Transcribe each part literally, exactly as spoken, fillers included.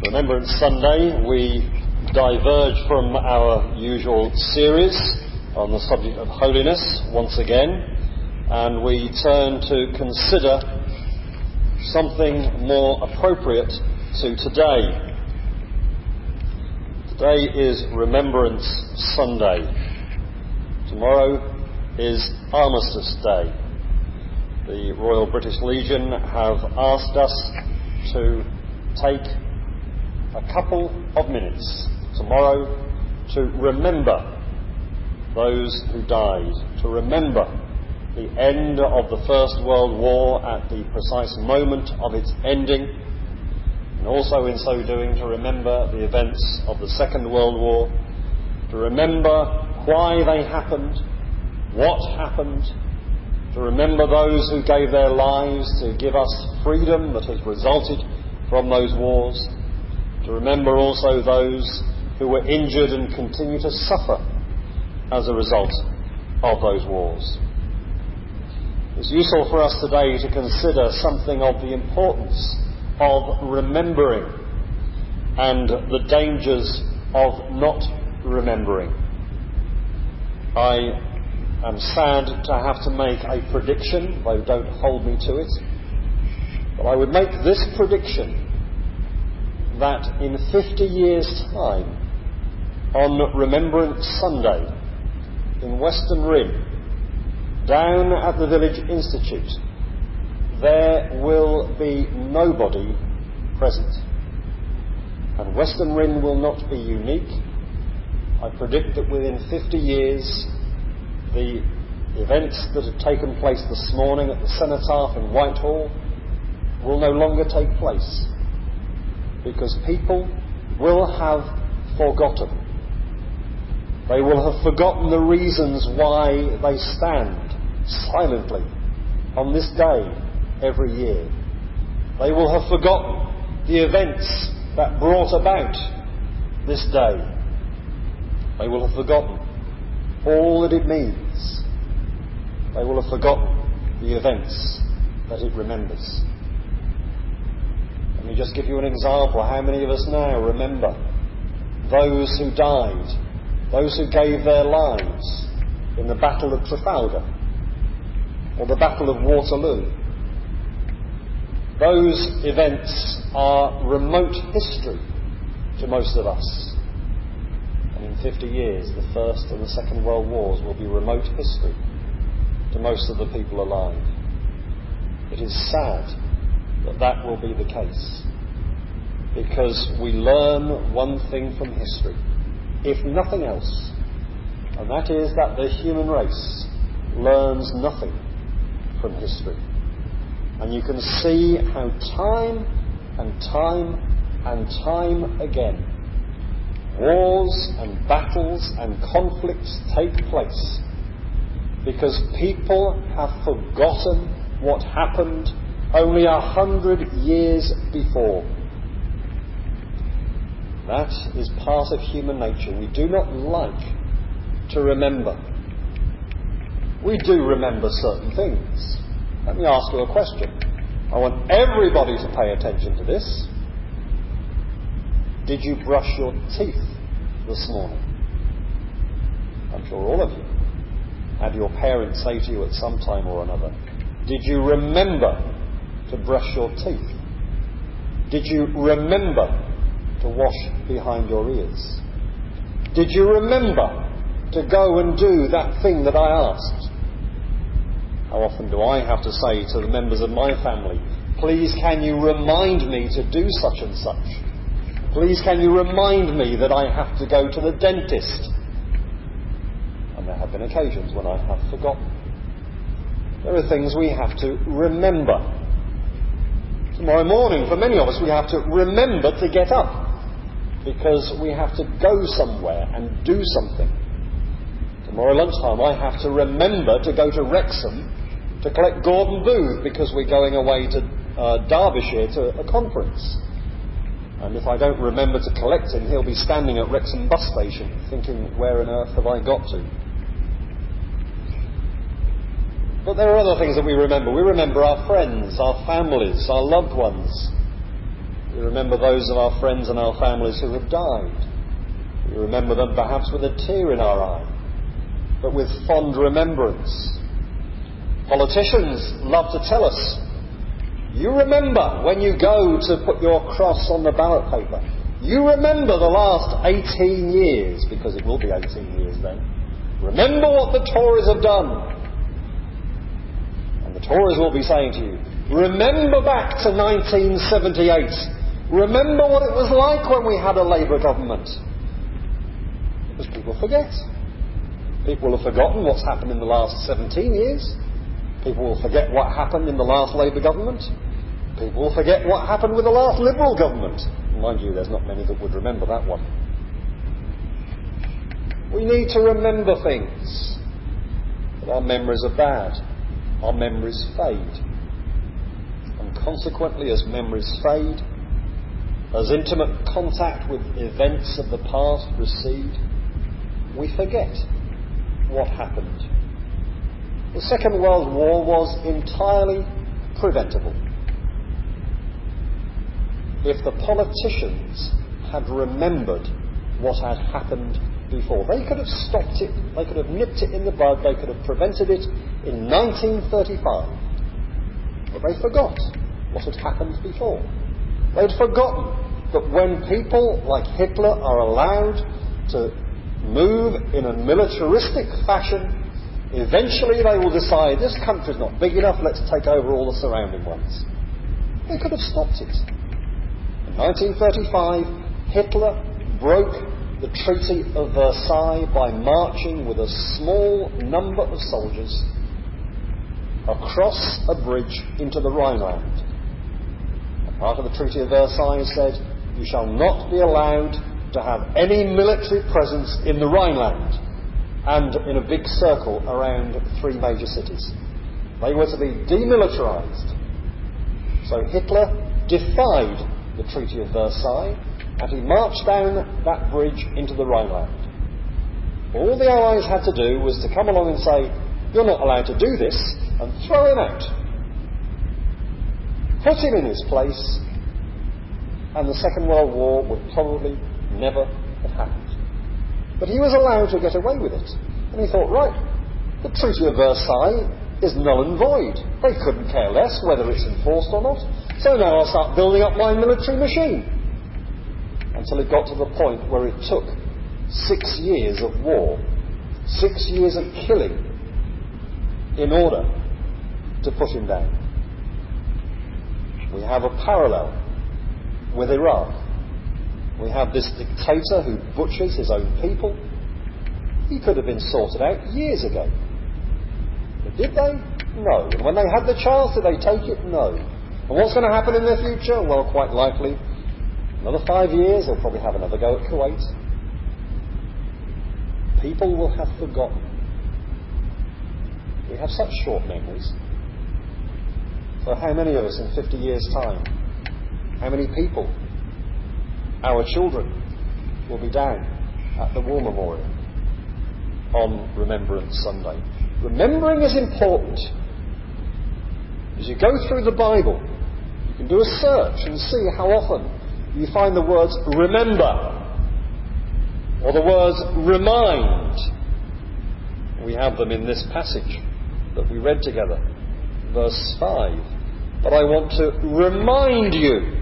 Remembrance Sunday, we diverge from our usual series on the subject of holiness once again, and we turn to consider something more appropriate to today. Today is Remembrance Sunday. Tomorrow is Armistice Day. The Royal British Legion have asked us to take a couple of minutes tomorrow to remember those who died, to remember the end of the First World War at the precise moment of its ending, and also in so doing to remember the events of the Second World War, to remember why they happened, what happened, to remember those who gave their lives to give us freedom that has resulted from those wars, to remember also those who were injured and continue to suffer as a result of those wars. It's useful for us today to consider something of the importance of remembering and the dangers of not remembering. I am sad to have to make a prediction, though don't hold me to it, but I would make this prediction that in fifty years' time, on Remembrance Sunday, in Weston Rhyn, down at the Village Institute, there will be nobody present. And Weston Rhyn will not be unique. I predict that within fifty years, the events that have taken place this morning at the Cenotaph in Whitehall will no longer take place, because people will have forgotten. They will have forgotten the reasons why they stand silently on this day every year. They will have forgotten the events that brought about this day. They will have forgotten all that it means. They will have forgotten the events that it remembers. Let me just give you an example. How many of us now remember those who died, those who gave their lives in the Battle of Trafalgar or the Battle of Waterloo? Those events are remote history to most of us. And in fifty years, the First and the Second World Wars will be remote history to most of the people alive. It is sad that that will be the case, because we learn one thing from history, if nothing else, and that is that the human race learns nothing from history. And you can see how time and time and time again wars and battles and conflicts take place because people have forgotten what happened only a hundred years before. That is part of human nature. We do not like to remember. We do remember certain things. Let me ask you a question. I want everybody to pay attention to this. Did you brush your teeth this morning? I'm sure all of you had your parents say to you at some time or another, did you remember to brush your teeth? Did you remember to wash behind your ears? Did you remember to go and do that thing that I asked? How often do I have to say to the members of my family, please can you remind me to do such and such? Please can you remind me that I have to go to the dentist? And there have been occasions when I have forgotten. There are things we have to remember. Tomorrow morning, for many of us, we have to remember to get up because we have to go somewhere and do something. Tomorrow lunchtime, I have to remember to go to Wrexham to collect Gordon Booth because we're going away to uh, Derbyshire to a conference. And if I don't remember to collect him, he'll be standing at Wrexham bus station thinking, where on earth have I got to? But there are other things that we remember. We remember our friends, our families, our loved ones. We remember those of our friends and our families who have died. We remember them perhaps with a tear in our eye, but with fond remembrance. Politicians love to tell us, you remember when you go to put your cross on the ballot paper. You remember the last eighteen years, because it will be eighteen years then. Remember what the Tories have done. And the Tories will be saying to you, remember back to nineteen seventy-eight. Remember what it was like when we had a Labour government. Because people forget. People will have forgotten what's happened in the last seventeen years. People will forget what happened in the last Labour government. People will forget what happened with the last Liberal government. Mind you, there's not many that would remember that one. We need to remember things. But our memories are bad. Our memories fade. And consequently, as memories fade, as intimate contact with events of the past recede, we forget what happened. The Second World War was entirely preventable. If the politicians had remembered what had happened before, they could have stopped it, they could have nipped it in the bud, they could have prevented it in nineteen thirty-five. But they forgot what had happened before. They'd forgotten that when people like Hitler are allowed to move in a militaristic fashion, eventually they will decide, this country's not big enough, let's take over all the surrounding ones. They could have stopped it. In nineteen thirty-five, Hitler broke the Treaty of Versailles by marching with a small number of soldiers across a bridge into the Rhineland. And part of the Treaty of Versailles said, you shall not be allowed to have any military presence in the Rhineland and in a big circle around three major cities. They were to be demilitarised. So Hitler defied the Treaty of Versailles and he marched down that bridge into the Rhineland. All the Allies had to do was to come along and say, you're not allowed to do this, and throw him out. Put him in his place, and the Second World War would probably never have happened. But he was allowed to get away with it. And he thought, right, the Treaty of Versailles is null and void. They couldn't care less whether it's enforced or not. So now I'll start building up my military machine. Until it got to the point where it took six years of war, six years of killing, in order to put him down. We have a parallel with Iraq. We have this dictator who butchers his own people. He could have been sorted out years ago. But did they? No. And when they had the chance, did they take it? No. And what's going to happen in the future? Well, quite likely, another five years, they'll probably have another go at Kuwait. People will have forgotten. We have such short memories. So how many of us in fifty years' time, how many people, our children, will be down at the War Memorial on Remembrance Sunday? Remembering is important. As you go through the Bible, you can do a search and see how often you find the words remember or the words remind. We have them in this passage that we read together, verse five. But I want to remind you.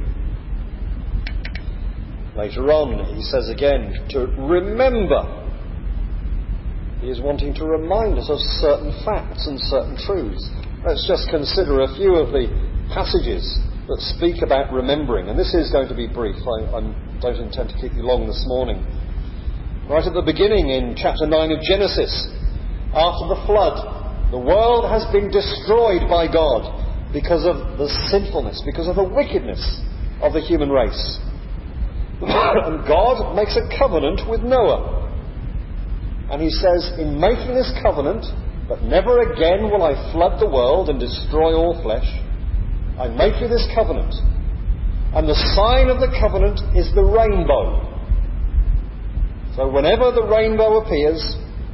Later on, he says again, to remember. He is wanting to remind us of certain facts and certain truths. Let's just consider a few of the passages that speak about remembering. And this is going to be brief. I, I don't intend to keep you long this morning. Right at the beginning in chapter nine of Genesis, after the flood, the world has been destroyed by God because of the sinfulness, because of the wickedness of the human race. And God makes a covenant with Noah. And he says, in making this covenant, that never again will I flood the world and destroy all flesh, I make you this covenant. And the sign of the covenant is the rainbow. So whenever the rainbow appears,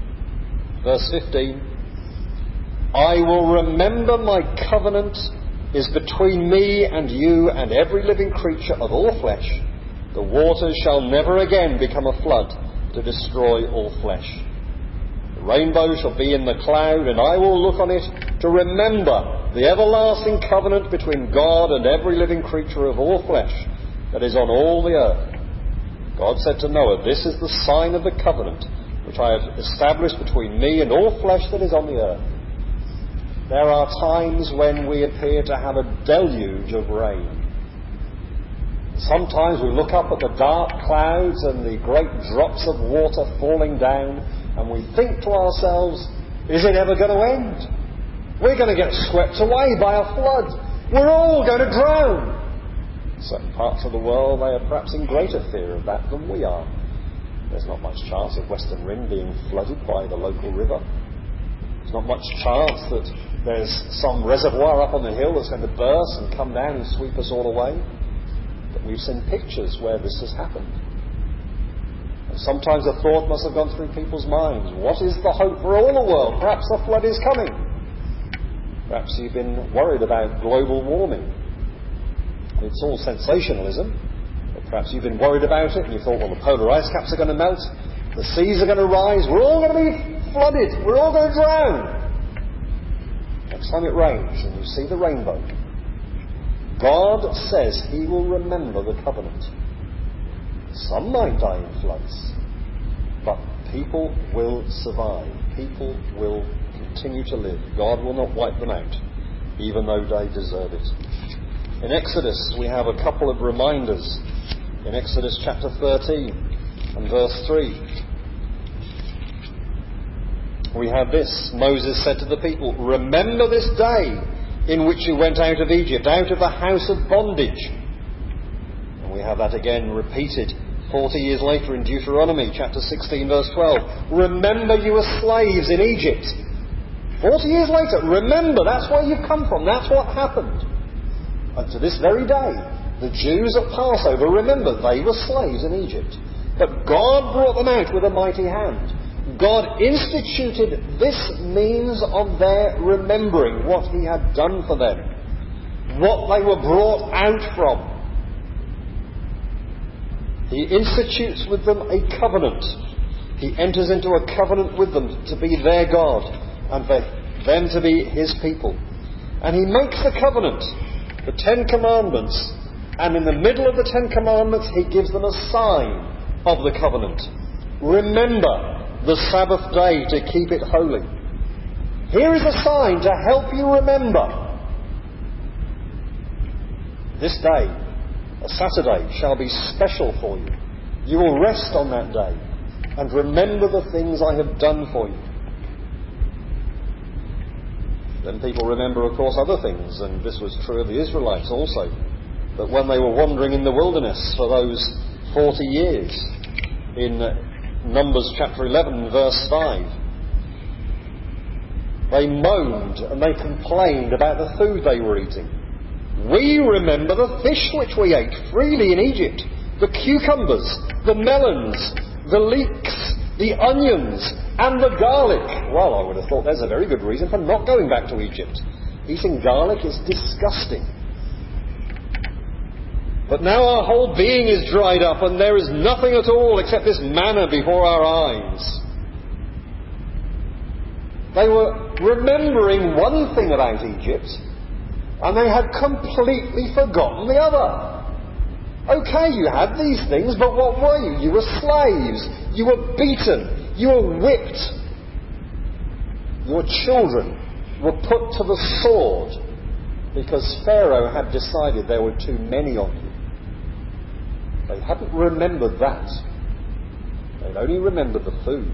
verse fifteen, I will remember my covenant is between me and you and every living creature of all flesh. The waters shall never again become a flood to destroy all flesh. The rainbow shall be in the cloud, and I will look on it to remember the everlasting covenant between God and every living creature of all flesh that is on all the earth. God said to Noah, this is the sign of the covenant which I have established between me and all flesh that is on the earth. There are times when we appear to have a deluge of rain. Sometimes we look up at the dark clouds and the great drops of water falling down, and we think to ourselves, is it ever going to end? We're going to get swept away by a flood. We're all going to drown. In certain parts of the world, they are perhaps in greater fear of that than we are. There's not much chance of Western Ring being flooded by the local river. There's not much chance that there's some reservoir up on the hill that's going to burst and come down and sweep us all away. But we've seen pictures where this has happened. And sometimes a thought must have gone through people's minds. What is the hope for all the world? Perhaps a flood is coming. Perhaps you've been worried about global warming. It's all sensationalism. But perhaps you've been worried about it and you thought, well, the polar ice caps are going to melt. The seas are going to rise. We're all going to be flooded. We're all going to drown. Next time it rains and you see the rainbow, God says he will remember the covenant. Some might die in floods, but people will survive. People will continue to live. God will not wipe them out, even though they deserve it. In Exodus, we have a couple of reminders. In Exodus chapter thirteen and verse three, we have this. Moses said to the people, remember this day in which you went out of Egypt, out of the house of bondage. And we have that again repeated forty years later in Deuteronomy chapter sixteen verse twelve. Remember you were slaves in Egypt. forty years later, remember, that's where you've come from. That's what happened. And to this very day, the Jews at Passover, remember, they were slaves in Egypt. But God brought them out with a mighty hand. God instituted this means of their remembering what he had done for them, what they were brought out from. He institutes with them a covenant. He enters into a covenant with them to be their God and for them to be his people. And he makes the covenant, the Ten Commandments, and in the middle of the Ten Commandments he gives them a sign of the covenant. Remember the Sabbath day to keep it holy. Here is a sign to help you remember. This day, a Saturday, shall be special for you. You will rest on that day and remember the things I have done for you. Then people remember, of course, other things, and this was true of the Israelites also, that when they were wandering in the wilderness for those forty years, in Numbers chapter eleven verse five, they moaned and they complained about the food they were eating. We remember the fish which we ate freely in Egypt, the cucumbers, the melons, the leeks, the onions, and the garlic. Well, I would have thought there's a very good reason for not going back to Egypt. Eating garlic is disgusting. But now our whole being is dried up and there is nothing at all except this manna before our eyes. They were remembering one thing about Egypt and they had completely forgotten the other. Okay, you had these things, but what were you? You were slaves. You were beaten. You were whipped. Your children were put to the sword because Pharaoh had decided there were too many of you. They hadn't remembered that. They'd only remembered the food.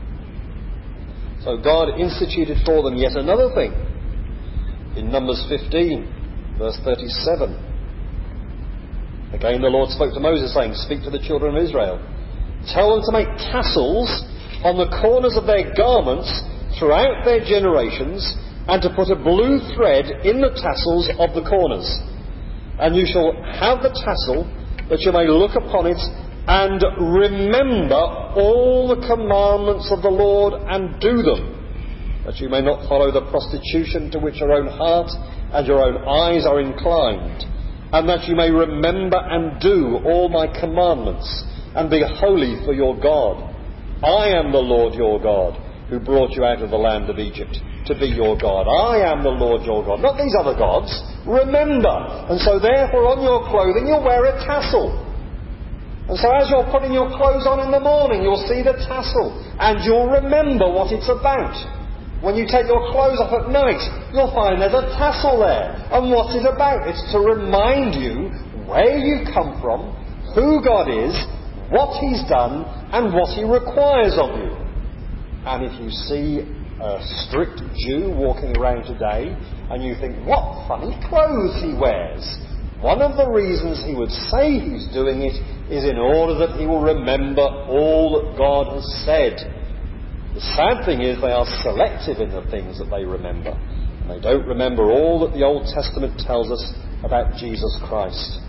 So God instituted for them yet another thing. In Numbers fifteen, verse thirty-seven. Again the Lord spoke to Moses, saying, speak to the children of Israel. Tell them to make tassels on the corners of their garments throughout their generations, and to put a blue thread in the tassels of the corners. And you shall have the tassel, that you may look upon it and remember all the commandments of the Lord and do them. that you may not follow the prostitution to which your own heart and your own eyes are inclined, and that you may remember and do all my commandments, and be holy for your God. I am the Lord your God, who brought you out of the land of Egypt, to be your God. I am the Lord your God, not these other gods. Remember. And so therefore on your clothing you'll wear a tassel. And so as you're putting your clothes on in the morning, you'll see the tassel, and you'll remember what it's about. When you take your clothes off at night, you'll find there's a tassel there. And what's it about? It's to remind you where you've come from, who God is, what He's done, and what He requires of you. And if you see a strict Jew walking around today, and you think, what funny clothes he wears, one of the reasons he would say he's doing it is in order that he will remember all that God has said. The sad thing is they are selective in the things that they remember, and they don't remember all that the Old Testament tells us about Jesus Christ.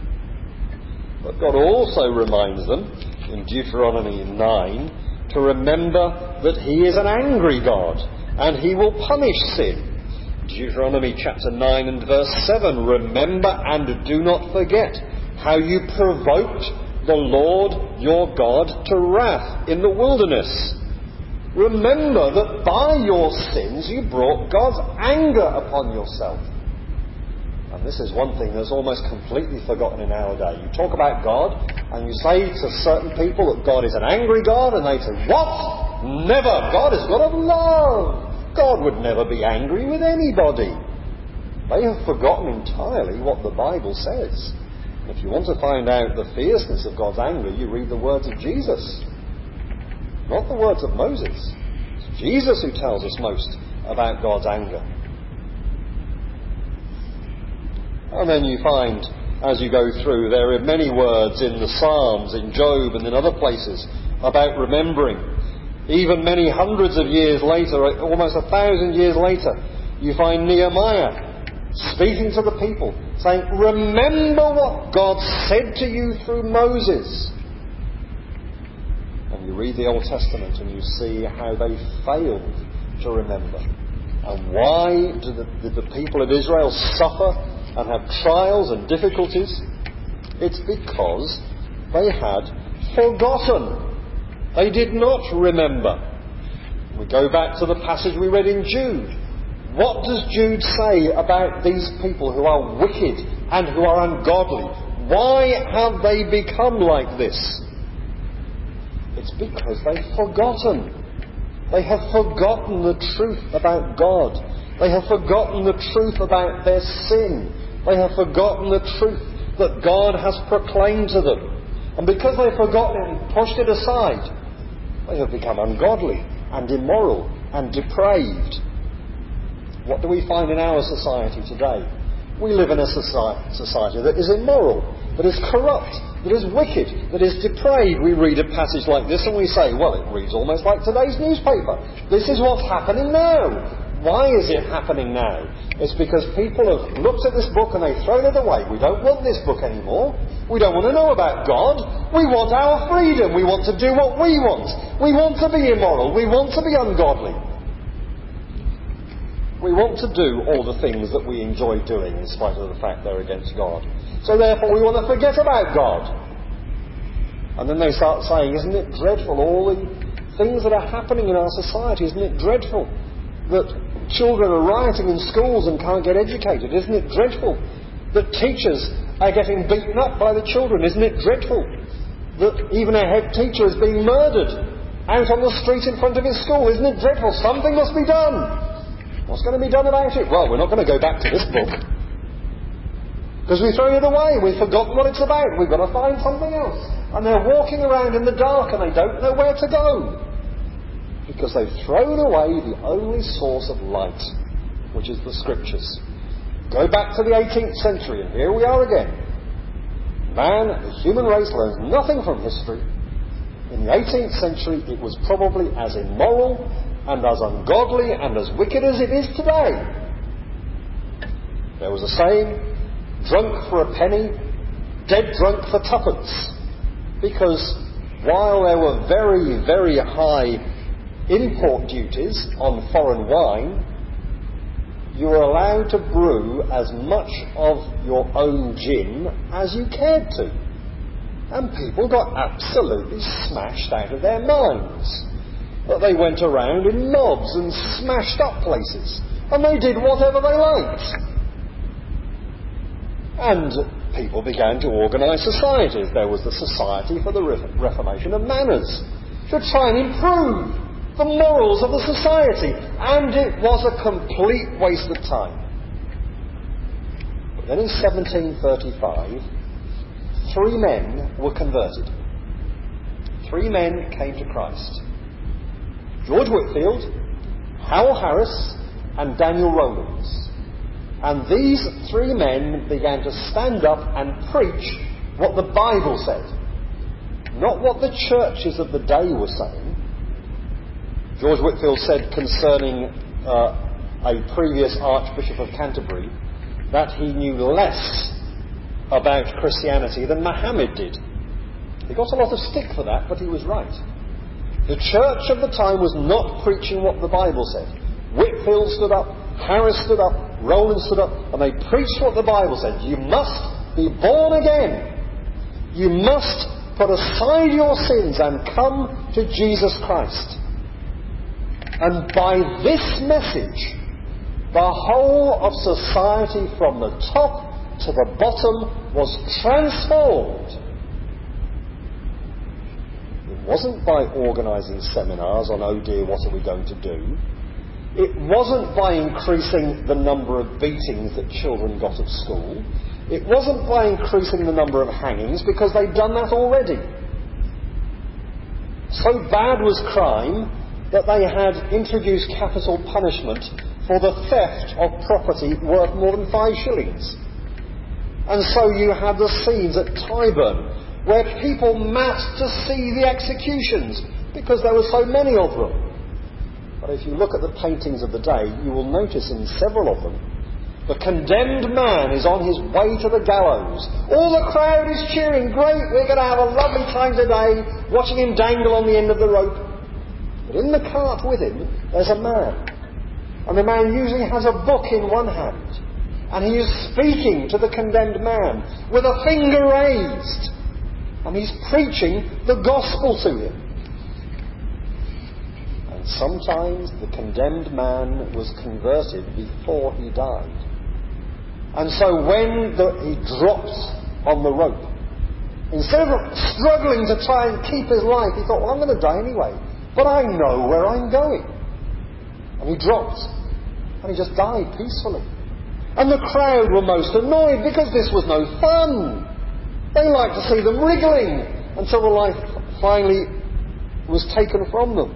But God also reminds them in Deuteronomy nine to remember that He is an angry God and He will punish sin. Deuteronomy chapter nine and verse seven, remember and do not forget how you provoked the Lord your God to wrath in the wilderness. Remember that by your sins you brought God's anger upon yourself. And this is one thing that's almost completely forgotten in our day. You talk about God and you say to certain people that God is an angry God, and they say, what? Never! God is God of love! God would never be angry with anybody. They have forgotten entirely what the Bible says. If you want to find out the fierceness of God's anger, you read the words of Jesus, not the words of Moses. It's Jesus who tells us most about God's anger. And then you find, as you go through, there are many words in the Psalms, in Job and in other places, about remembering. Even many hundreds of years later, almost a thousand years later, you find Nehemiah speaking to the people, saying, remember what God said to you through Moses. And you read the Old Testament and you see how they failed to remember. And why did the, did the people of Israel suffer and have trials and difficulties? It's because they had forgotten. They did not remember. We go back to the passage we read in Jude. What does Jude say about these people who are wicked and who are ungodly? Why have they become like this? It's because they've forgotten. They have forgotten the truth about God. They have forgotten the truth about their sin. They have forgotten the truth that God has proclaimed to them. And because they've forgotten it and pushed it aside, they have become ungodly and immoral and depraved. What do we find in our society today? We live in a society that is immoral, that is corrupt, that is wicked, that is depraved. We read a passage like this and we say, well, it reads almost like today's newspaper. This is what's happening now. Why is it happening now? It's because people have looked at this book and they've thrown it away. We don't want this book anymore. We don't want to know about God. We want our freedom. We want to do what we want. We want to be immoral. We want to be ungodly. We want to do all the things that we enjoy doing in spite of the fact they're against God. So therefore we want to forget about God. And then they start saying, isn't it dreadful, all the things that are happening in our society? Isn't it dreadful that children are rioting in schools and can't get educated? Isn't it dreadful that teachers are getting beaten up by the children? Isn't it dreadful that even a head teacher is being murdered out on the street in front of his school? Isn't it dreadful? Something must be done. What's going to be done about it? Well, we're not going to go back to this book, because we've thrown it away. We've forgotten what it's about. We've got to find something else. And they're walking around in the dark and they don't know where to go, because they've thrown away the only source of light, which is the Scriptures. Go back to the eighteenth century and here we are again. Man, the human race, learns nothing from history. In the eighteenth century it was probably as immoral and as ungodly and as wicked as it is today. There was a saying, drunk for a penny, dead drunk for twopence. Because while there were very, very high import duties on foreign wine, you were allowed to brew as much of your own gin as you cared to. And people got absolutely smashed out of their minds. That they went around in mobs and smashed up places. And they did whatever they liked. And people began to organise societies. There was the Society for the Reformation of Manners, to try and improve the morals of the society. And it was a complete waste of time. But then in seventeen thirty-five, three men were converted. Three men came to Christ. George Whitefield, Howell Harris, and Daniel Rowlands. And these three men began to stand up and preach what the Bible said, not what the churches of the day were saying. George Whitefield said concerning uh, a previous Archbishop of Canterbury that he knew less about Christianity than Muhammad did. He got a lot of stick for that, but he was right. The church of the time was not preaching what the Bible said. Whitefield stood up, Harris stood up, Rowland stood up, and they preached what the Bible said. You must be born again. You must put aside your sins and come to Jesus Christ. And by this message, the whole of society from the top to the bottom was transformed. It wasn't by organising seminars on, oh dear, what are we going to do? It wasn't by increasing the number of beatings that children got at school. It wasn't by increasing the number of hangings, because they'd done that already. So bad was crime that they had introduced capital punishment for the theft of property worth more than five shillings. And so you had the scenes at Tyburn, where people massed to see the executions, because there were so many of them. But if you look at the paintings of the day, you will notice in several of them, the condemned man is on his way to the gallows. All the crowd is cheering, great, we're going to have a lovely time today, watching him dangle on the end of the rope. But in the cart with him, there's a man. And the man usually has a book in one hand. And he is speaking to the condemned man with a finger raised. And he's preaching the gospel to him. And sometimes the condemned man was converted before he died. And so when the, he dropped on the rope, instead of struggling to try and keep his life, he thought, well, I'm going to die anyway. But I know where I'm going. And he dropped. And he just died peacefully. And the crowd were most annoyed because this was no fun. They liked to see them wriggling until the life finally was taken from them.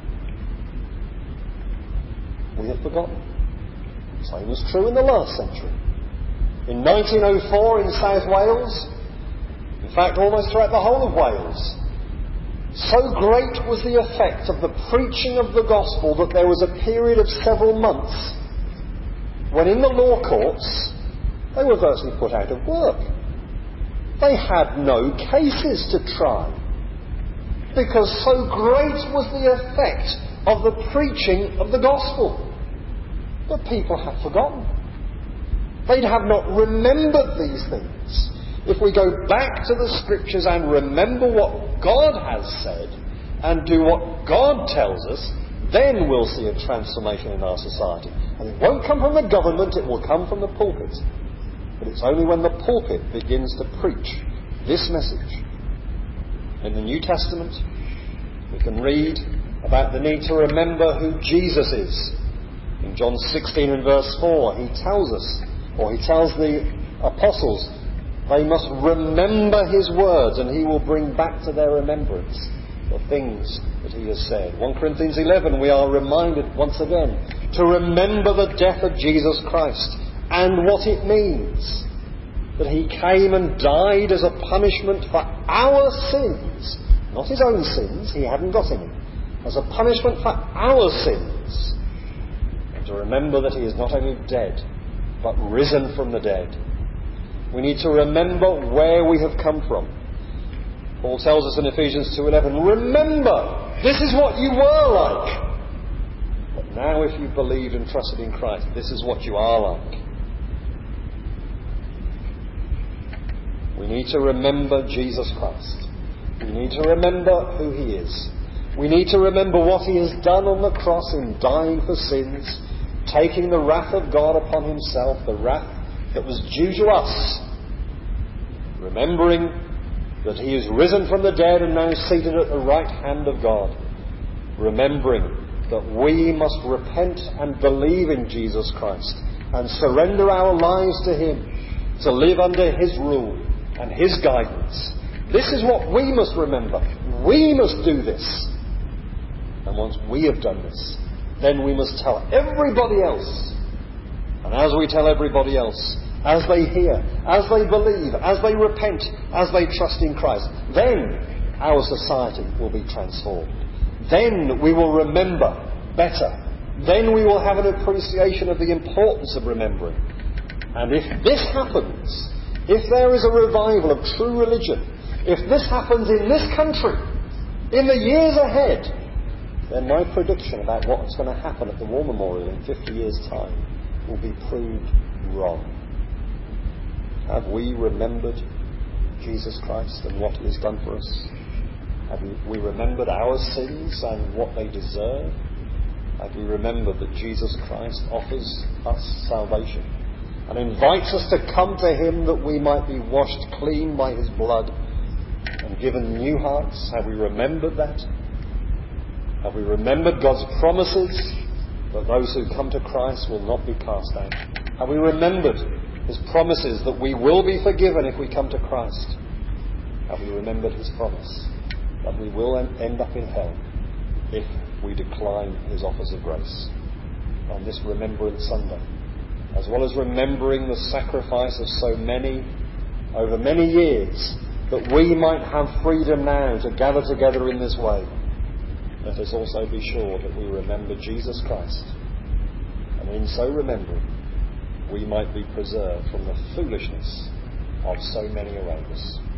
We have forgotten. The same was true in the last century. In nineteen oh four in South Wales, in fact almost throughout the whole of Wales, so great was the effect of the preaching of the gospel that there was a period of several months when in the law courts they were virtually put out of work. They had no cases to try, because so great was the effect of the preaching of the gospel that people had forgotten. They'd have not remembered these things. If we go back to the scriptures and remember what God has said and do what God tells us, then we'll see a transformation in our society. And it won't come from the government, it will come from the pulpit. But it's only when the pulpit begins to preach this message. In the New Testament, we can read about the need to remember who Jesus is. In John sixteen and verse four, he tells us, or he tells the apostles, they must remember his words and he will bring back to their remembrance the things that he has said. First Corinthians eleven, we are reminded once again to remember the death of Jesus Christ and what it means. That he came and died as a punishment for our sins. Not his own sins, he hadn't got any. As a punishment for our sins. And to remember that he is not only dead, but risen from the dead. We need to remember where we have come from. Paul tells us in Ephesians two eleven, remember, this is what you were like. But now if you've believed and trusted in Christ, this is what you are like. We need to remember Jesus Christ. We need to remember who he is. We need to remember what he has done on the cross in dying for sins, taking the wrath of God upon himself, the wrath that was due to us. Remembering that he is risen from the dead and now seated at the right hand of God. Remembering that we must repent and believe in Jesus Christ and surrender our lives to him to live under his rule and his guidance. This is what we must remember. We must do this. And once we have done this, then we must tell everybody else. And as we tell everybody else, as they hear, as they believe, as they repent, as they trust in Christ, then our society will be transformed. Then we will remember better. Then we will have an appreciation of the importance of remembering. And if this happens, if there is a revival of true religion, if this happens in this country, in the years ahead, then my prediction about what's going to happen at the War Memorial in fifty years' time will be proved wrong. Have we remembered Jesus Christ and what he has done for us? Have we remembered our sins and what they deserve? Have we remembered that Jesus Christ offers us salvation and invites us to come to him that we might be washed clean by his blood and given new hearts? Have we remembered that? Have we remembered God's promises that those who come to Christ will not be cast out? Have we remembered his promises that we will be forgiven if we come to Christ? Have we remembered his promise that we will end up in hell if we decline his offers of grace? On this Remembrance Sunday, as well as remembering the sacrifice of so many over many years, that we might have freedom now to gather together in this way, let us also be sure that we remember Jesus Christ, and in so remembering we might be preserved from the foolishness of so many around us.